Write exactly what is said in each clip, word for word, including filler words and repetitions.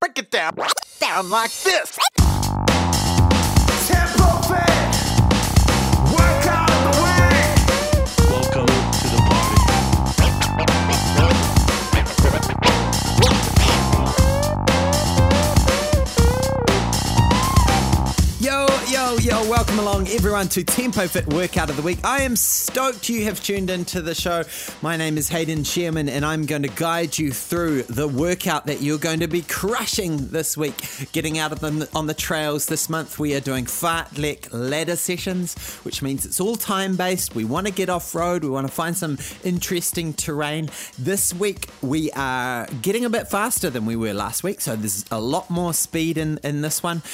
Break it down, down like this. Tempo fit. Work out of the way. Welcome to the party. Yo, yo, yo, welcome along everyone to Tempo Fit Workout of the Week. I am stoked you have tuned into the show. My name is Hayden Sherman and I'm going to guide you through the workout that you're going to be crushing this week. Getting out of them on the trails this month, we are doing fartlek ladder sessions, which means it's all time-based. We want to get off-road. We want to find some interesting terrain. This week, we are getting a bit faster than we were last week, so there's a lot more speed in, in this one.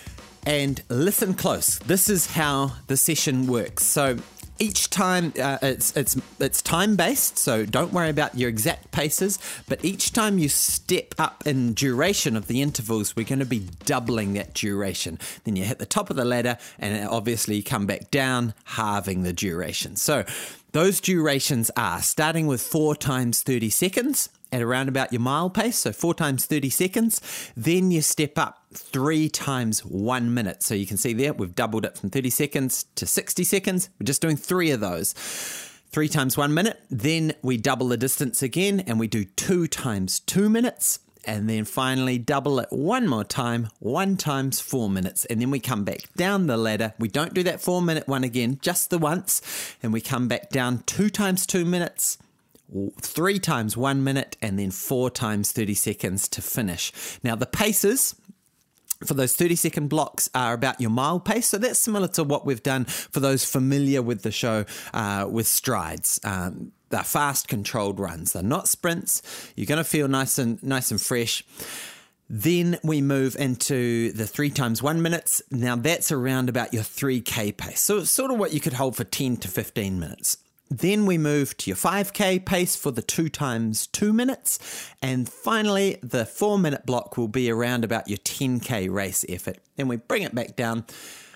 And listen close. This is how the session works. So each time uh, it's it's it's time based. So don't worry about your exact paces. But each time you step up in duration of the intervals, we're going to be doubling that duration. Then you hit the top of the ladder, and obviously you come back down, halving the duration. So those durations are starting with four times thirty seconds. At around about your mile pace, so four times thirty seconds. Then you step up three times one minute. So you can see there, we've doubled it from thirty seconds to sixty seconds. We're just doing three of those. Three times one minute. Then we double the distance again and we do two times two minutes. And then finally double it one more time, one times four minutes. And then we come back down the ladder. We don't do that four minute one again, just the once. And we come back down two times two minutes. Three times one minute and then four times thirty seconds to finish. Now the paces for those thirty second blocks are about your mile pace. So that's similar to what we've done for those familiar with the show uh, with strides. Um, they're fast controlled runs. They're not sprints. You're going to feel nice and nice and fresh. Then we move into the three times one minutes. Now that's around about your three K pace. So it's sort of what you could hold for ten to fifteen minutes. Then we move to your five K pace for the two times two minutes. And finally, the four minute block will be around about your ten K race effort. Then we bring it back down.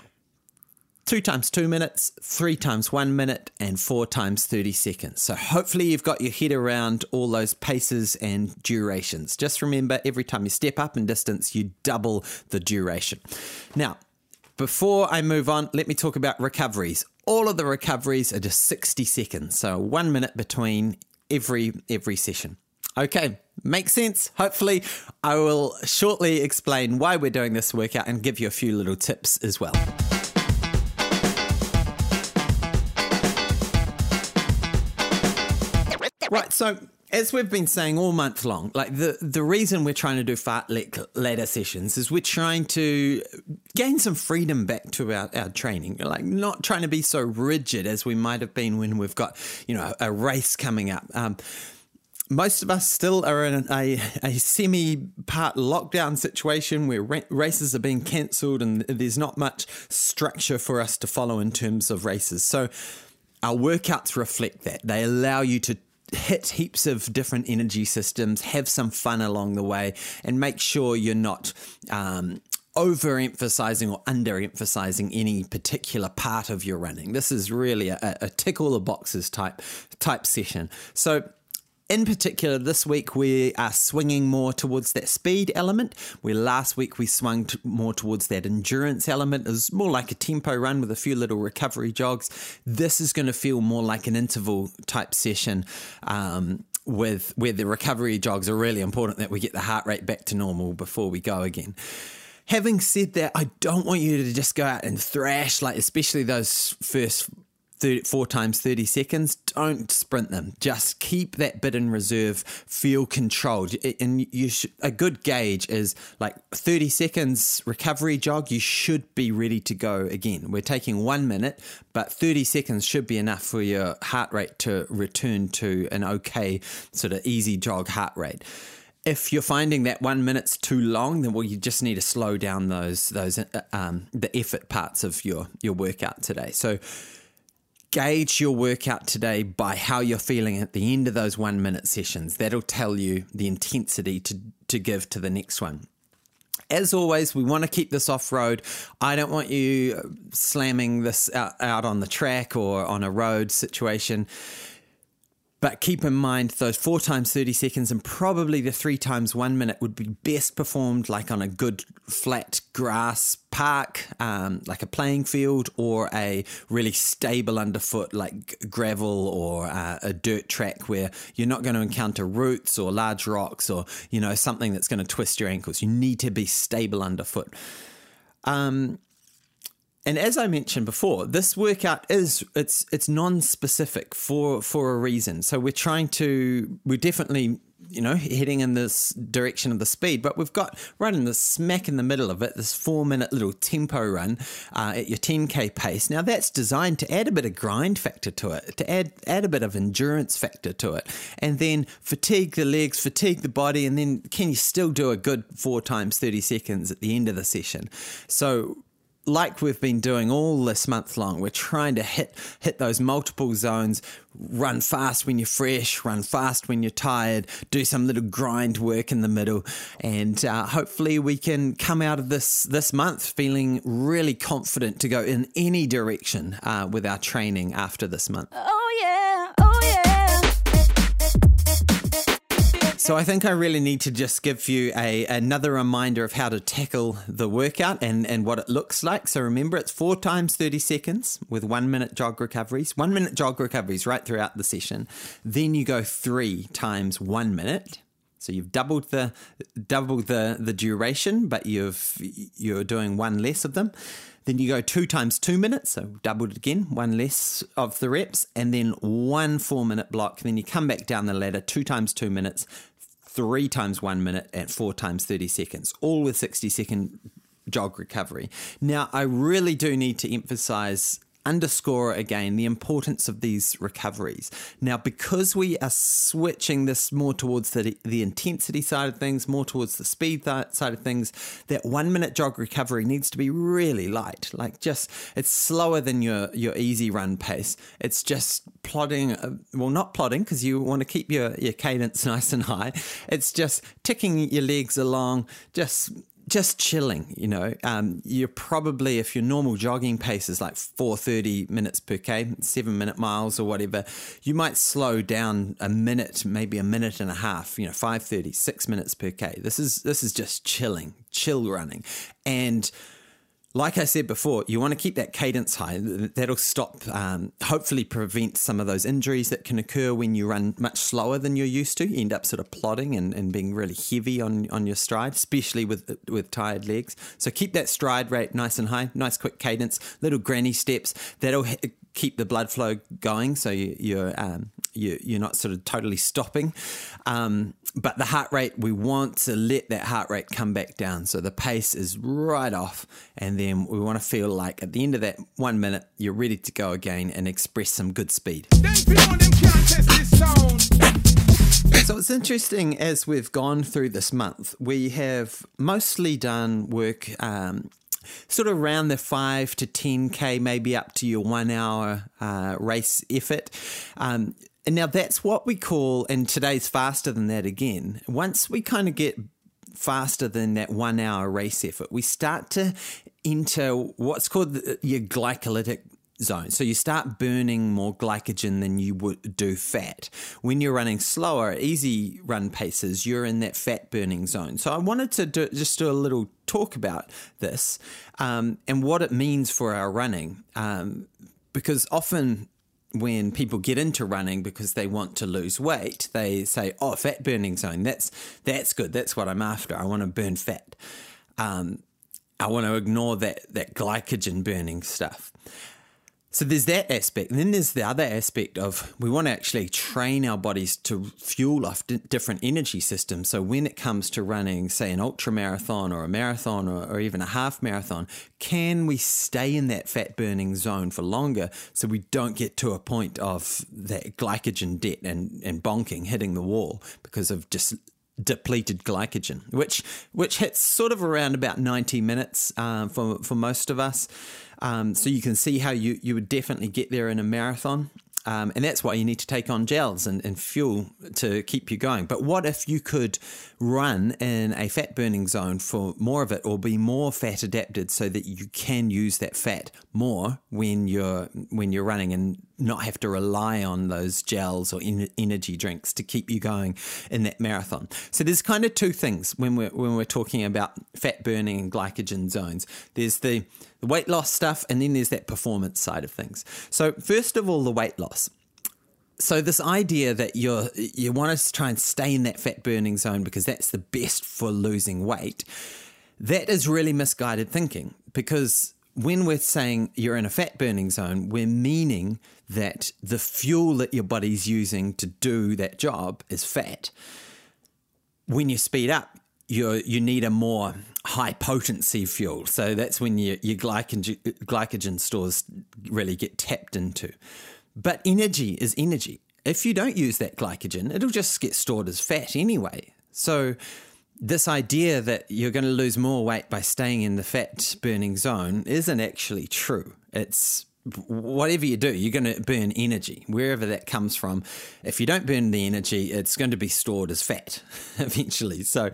Two times two minutes, three times one minute, and four times thirty seconds. So hopefully you've got your head around all those paces and durations. Just remember, every time you step up in distance, you double the duration. Now, before I move on, let me talk about recoveries. All of the recoveries are just sixty seconds, so one minute between every every session. Okay, makes sense? Hopefully, I will shortly explain why we're doing this workout and give you a few little tips as well. Right, so as we've been saying all month long, like the, the reason we're trying to do fartlek ladder sessions is we're trying to gain some freedom back to our, our training, like not trying to be so rigid as we might have been when we've got, you know, a race coming up. Um, most of us still are in a, a semi-part lockdown situation where ra- races are being cancelled and there's not much structure for us to follow in terms of races. So our workouts reflect that. They allow you to hit heaps of different energy systems, have some fun along the way, and make sure you're not um, overemphasizing or underemphasizing any particular part of your running. This is really a, a tick all the boxes type type session. So in particular, this week we are swinging more towards that speed element, where last week we swung t- more towards that endurance element. It was more like a tempo run with a few little recovery jogs. This is going to feel more like an interval type session, um, with where the recovery jogs are really important, that we get the heart rate back to normal before we go again. Having said that, I don't want you to just go out and thrash, like especially those first thirty, four times thirty seconds. Don't sprint them. Just keep that bit in reserve. Feel controlled. And you should, a good gauge is like thirty seconds recovery jog. You should be ready to go again. We're taking one minute, but thirty seconds should be enough for your heart rate to return to an okay sort of easy jog heart rate. If you're finding that one minute's too long, then well, you just need to slow down those those um, the effort parts of your your workout today. So gauge your workout today by how you're feeling at the end of those one minute sessions. That'll tell you the intensity to, to give to the next one. As always, we want to keep this off-road. I don't want you slamming this out, out on the track or on a road situation. But keep in mind those four times thirty seconds and probably the three times one minute would be best performed like on a good flat grass park, um, like a playing field, or a really stable underfoot like gravel or uh, a dirt track where you're not going to encounter roots or large rocks or, you know, something that's going to twist your ankles. You need to be stable underfoot. Um, And as I mentioned before, this workout is it's it's non-specific for for a reason. So we're trying to we're definitely, you know, heading in this direction of the speed, but we've got right in the smack in the middle of it this four minute little tempo run uh, at your ten K pace. Now that's designed to add a bit of grind factor to it, to add add a bit of endurance factor to it, and then fatigue the legs, fatigue the body, and then can you still do a good four times thirty seconds at the end of the session? So, like we've been doing all this month long, we're trying to hit hit those multiple zones, run fast when you're fresh, run fast when you're tired, do some little grind work in the middle, and uh, hopefully we can come out of this this month feeling really confident to go in any direction uh, with our training after this month. Oh yeah, oh yeah. So I think I really need to just give you a another reminder of how to tackle the workout and, and what it looks like. So remember, it's four times thirty seconds with one minute jog recoveries, one minute jog recoveries right throughout the session. Then you go three times one minute. So you've doubled the doubled the, the duration, but you've you're doing one less of them. Then you go two times two minutes, so doubled it again, one less of the reps, and then one four minute block. Then you come back down the ladder, two times two minutes, three times one minute, and four times thirty seconds, all with sixty second jog recovery. Now, I really do need to emphasize, underscore again, the importance of these recoveries. Now, because we are switching this more towards the, the intensity side of things, more towards the speed th- side of things, that one minute jog recovery needs to be really light. Like just, it's slower than your, your easy run pace. It's just plodding, uh, well, not plodding because you want to keep your, your cadence nice and high. It's just ticking your legs along, just Just chilling, you know. Um, you're probably, if your normal jogging pace is like four thirty minutes per K, seven minute miles or whatever, you might slow down a minute, maybe a minute and a half, you know, five thirty, six minutes per K. This is, this is just chilling, chill running. And like I said before, you want to keep that cadence high. That'll stop, um, hopefully prevent some of those injuries that can occur when you run much slower than you're used to. You end up sort of plodding and, and being really heavy on, on your stride, especially with with tired legs. So keep that stride rate nice and high, nice quick cadence, little granny steps. That'll h- keep the blood flow going, so you, you're um, you, you're not sort of totally stopping. Um, but the heart rate, we want to let that heart rate come back down. So the pace is right off, and then we want to feel like at the end of that one minute, you're ready to go again and express some good speed. So it's interesting, as we've gone through this month, we have mostly done work um, sort of around the five to ten K, maybe up to your one hour uh, race effort. Um, and now that's what we call, and today's faster than that again. Once we kind of get faster than that one hour race effort, we start to enter what's called the, your glycolytic zone. So you start burning more glycogen than you would do fat. When you're running slower, easy run paces, you're in that fat burning zone. So I wanted to do, just do a little talk about this um, and what it means for our running. Um, because often when people get into running because they want to lose weight, they say, oh, fat burning zone, that's that's good. That's what I'm after. I want to burn fat. Um, I want to ignore that that glycogen burning stuff. So there's that aspect. And then there's the other aspect of we want to actually train our bodies to fuel off d- different energy systems. So when it comes to running, say, an ultra marathon or a marathon or, or even a half marathon, can we stay in that fat burning zone for longer so we don't get to a point of that glycogen debt and, and bonking, hitting the wall because of just depleted glycogen, which which hits sort of around about ninety minutes uh, for for most of us. Um, so you can see how you, you would definitely get there in a marathon. Um, and that's why you need to take on gels and, and fuel to keep you going. But what if you could run in a fat burning zone for more of it, or be more fat adapted so that you can use that fat more when you're when you're running? And not have to rely on those gels or en- energy drinks to keep you going in that marathon. So there's kind of two things when we're when we're talking about fat burning and glycogen zones. There's the, the weight loss stuff, and then there's that performance side of things. So first of all, the weight loss. So this idea that you're you want to try and stay in that fat burning zone because that's the best for losing weight, that is really misguided thinking, because when we're saying you're in a fat burning zone, we're meaning that the fuel that your body's using to do that job is fat. When you speed up, you you need a more high potency fuel. So that's when your, your glycogen, glycogen stores really get tapped into. But energy is energy. If you don't use that glycogen, it'll just get stored as fat anyway. So this idea that you're going to lose more weight by staying in the fat burning zone isn't actually true. It's whatever you do, you're going to burn energy, wherever that comes from. If you don't burn the energy, it's going to be stored as fat eventually. So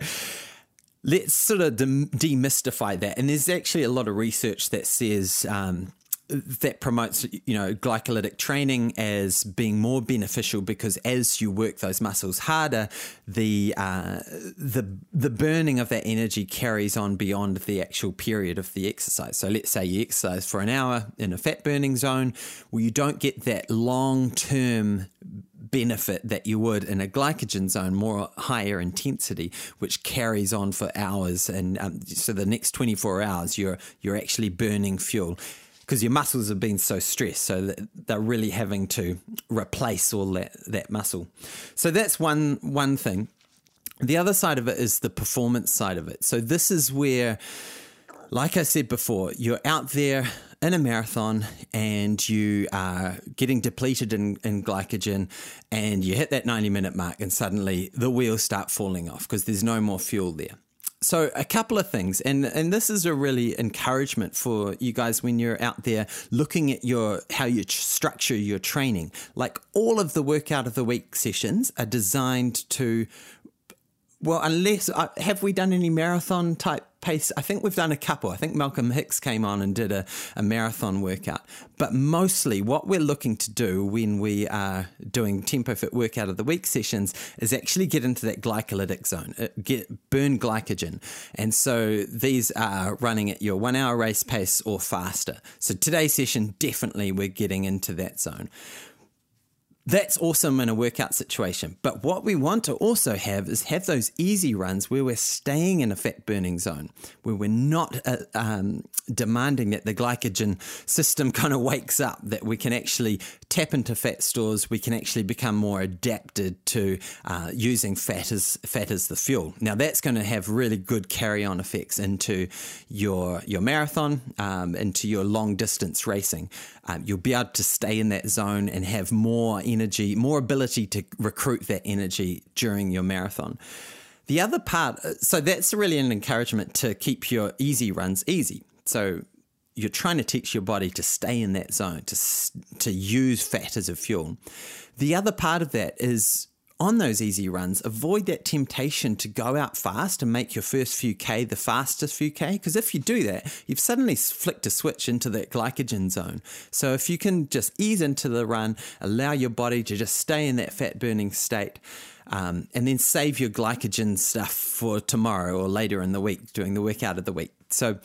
let's sort of dem- demystify that. And there's actually a lot of research that says um, that promotes, you know, glycolytic training as being more beneficial, because as you work those muscles harder, the uh, the the burning of that energy carries on beyond the actual period of the exercise. So let's say you exercise for an hour in a fat burning zone, well, you don't get that long term benefit that you would in a glycogen zone, more higher intensity, which carries on for hours. And um, so the next twenty-four hours, you're you're actually burning fuel, because your muscles have been so stressed, so that they're really having to replace all that, that muscle. So that's one one thing. The other side of it is the performance side of it. So this is where, like I said before, you're out there in a marathon and you are getting depleted in, in glycogen, and you hit that ninety minute mark and suddenly the wheels start falling off because there's no more fuel there. So a couple of things, and, and this is a really encouragement for you guys when you're out there looking at your how you structure your training. Like, all of the workout of the week sessions are designed to, well, unless, uh, have we done any marathon type pace? I think we've done a couple. I think Malcolm Hicks came on and did a, a marathon workout. But mostly what we're looking to do when we are doing Tempo Fit workout of the week sessions is actually get into that glycolytic zone, get burn glycogen. And so these are running at your one hour race pace or faster. So today's session, definitely we're getting into that zone. That's awesome in a workout situation. But what we want to also have is have those easy runs where we're staying in a fat burning zone, where we're not uh, um, demanding that the glycogen system kind of wakes up, that we can actually tap into fat stores. We can actually become more adapted to uh, using fat as fat as the fuel. Now, that's going to have really good carry-on effects into your your marathon, um, into your long distance racing. Um, you'll be able to stay in that zone and have more energy, more ability to recruit that energy during your marathon. The other part, so that's really an encouragement to keep your easy runs easy. So you're trying to teach your body to stay in that zone, to to use fat as a fuel. The other part of that is, on those easy runs, avoid that temptation to go out fast and make your first few K the fastest few K, because if you do that, you've suddenly flicked a switch into that glycogen zone. So if you can just ease into the run, allow your body to just stay in that fat burning state, um, and then save your glycogen stuff for tomorrow or later in the week, doing the workout of the week. So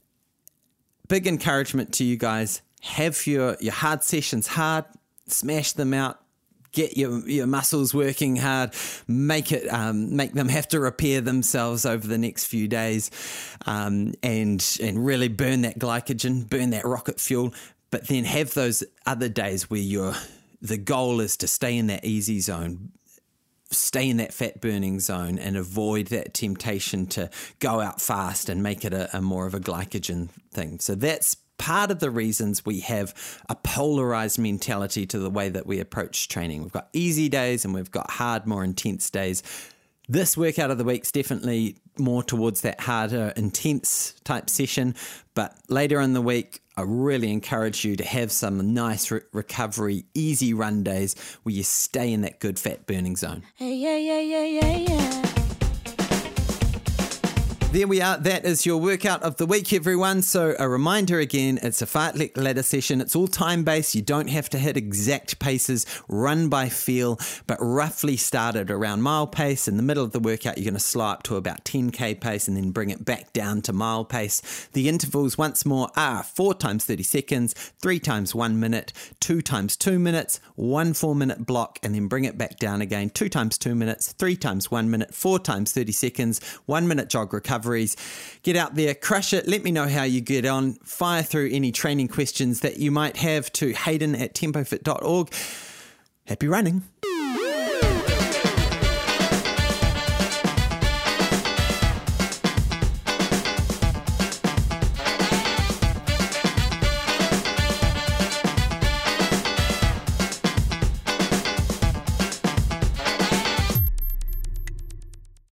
big encouragement to you guys. Have your, your hard sessions hard, smash them out. Get your, your muscles working hard, make it um, make them have to repair themselves over the next few days, um, and and really burn that glycogen, burn that rocket fuel. But then have those other days where you're, the goal is to stay in that easy zone, stay in that fat burning zone, and avoid that temptation to go out fast and make it a, a more of a glycogen thing. So that's part of the reasons we have a polarized mentality to the way that we approach training. We've got easy days and we've got hard, more intense days. This workout of the week's definitely more towards that harder, intense type session. But later in the week, I really encourage you to have some nice re- recovery, easy run days where you stay in that good fat burning zone. Hey, yeah, yeah, yeah, yeah, yeah. There we are. That is your workout of the week, everyone. So a reminder again, it's a fartlek ladder session. It's all time-based. You don't have to hit exact paces. Run by feel, but roughly start at around mile pace. In the middle of the workout, you're going to slow up to about ten K pace and then bring it back down to mile pace. The intervals, once more, are four times thirty seconds, three times one minute, two times two minutes, one four-minute block, and then bring it back down again. Two times two minutes, three times one minute, four times thirty seconds, one-minute jog recovery. Get out there, crush it. Let me know how you get on. Fire through any training questions that you might have to Hayden at tempo fit dot org. Happy running.